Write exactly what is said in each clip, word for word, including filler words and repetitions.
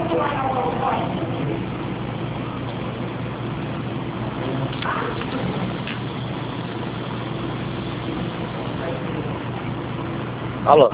Alô?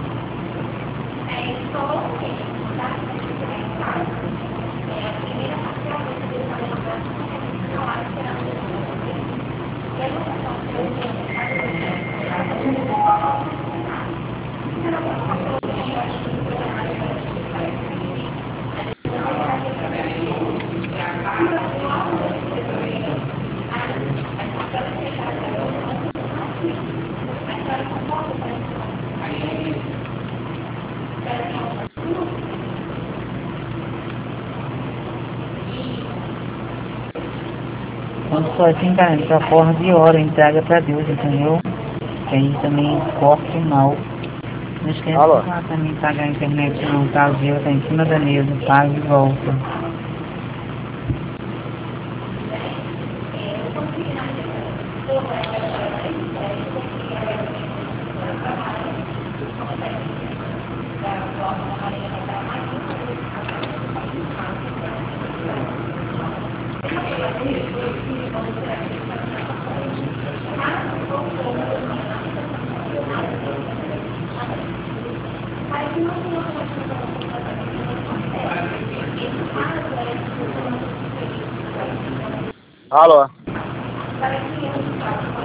Quando for assim, cara, essa porra de hora, entrega pra Deus, entendeu? Que aí também corta o mal. Não esquece Alô? de lá também pagar a internet não, tá? O dinheiro tá em cima da mesa, paga e volta. Alô?